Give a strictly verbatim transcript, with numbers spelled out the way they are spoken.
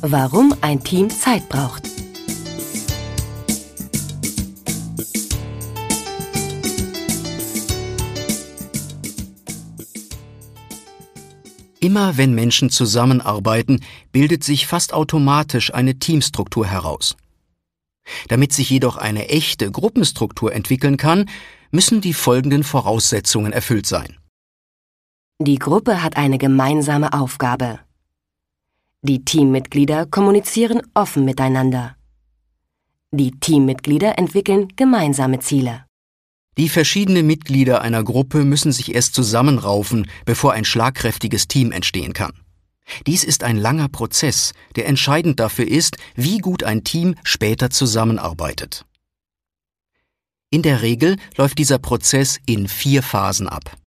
Warum ein Team Zeit braucht. Immer wenn Menschen zusammenarbeiten, bildet sich fast automatisch eine Teamstruktur heraus. Damit sich jedoch eine echte Gruppenstruktur entwickeln kann, müssen die folgenden Voraussetzungen erfüllt sein. Die Gruppe hat eine gemeinsame Aufgabe. Die Teammitglieder kommunizieren offen miteinander. Die Teammitglieder entwickeln gemeinsame Ziele. Die verschiedenen Mitglieder einer Gruppe müssen sich erst zusammenraufen, bevor ein schlagkräftiges Team entstehen kann. Dies ist ein langer Prozess, der entscheidend dafür ist, wie gut ein Team später zusammenarbeitet. In der Regel läuft dieser Prozess in vier Phasen ab.